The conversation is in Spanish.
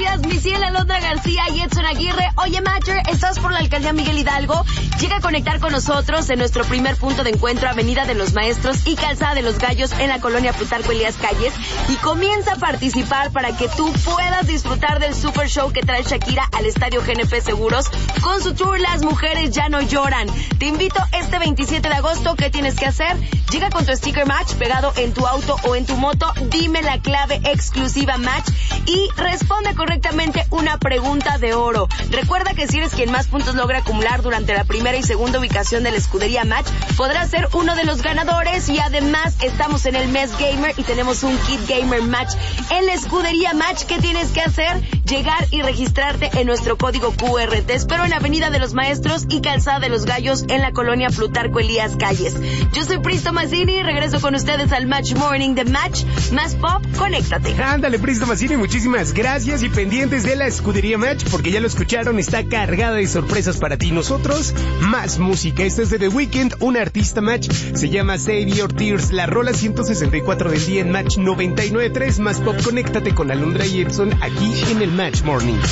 Gracias, Misiel Alondra García y Edson Aguirre. Oye, Matcher, ¿estás por la alcaldía Miguel Hidalgo? Llega a conectar con nosotros en nuestro primer punto de encuentro, Avenida de los Maestros y Calzada de los Gallos en la colonia Plutarco Elías Calles, y comienza a participar para que tú puedas disfrutar del super show que trae Shakira al Estadio GNP Seguros con su tour Las Mujeres Ya No Lloran. Te invito este 27 de agosto. ¿Qué tienes que hacer? Llega con tu sticker Match pegado en tu auto o en tu moto, dime la clave exclusiva Match y responde correctamente una pregunta de oro. Recuerda que si eres quien más puntos logra acumular durante la primera y segunda ubicación de la escudería Match, podrás ser uno de los ganadores. Y además estamos en el mes gamer y tenemos un kit gamer Match en la escudería Match. ¿Qué tienes que hacer? Llegar y registrarte en nuestro código QR. Te espero en la Avenida de los Maestros y Calzada de los Gallos en la colonia Plutarco Elías Calles. Yo soy Pristo Mazzini y regreso con ustedes al Match Morning de Match. Más pop, conéctate. Ándale, Pristo Mazzini, muchísimas gracias y pendientes de la escudería Match porque ya lo escucharon, está cargada de sorpresas para ti. Nosotros, más música. Esta es de The Weeknd, un artista Match, se llama Save Your Tears, la rola 164 del día en Match 99.3. Más pop, conéctate con Alondra y Edson aquí en el Match Morning.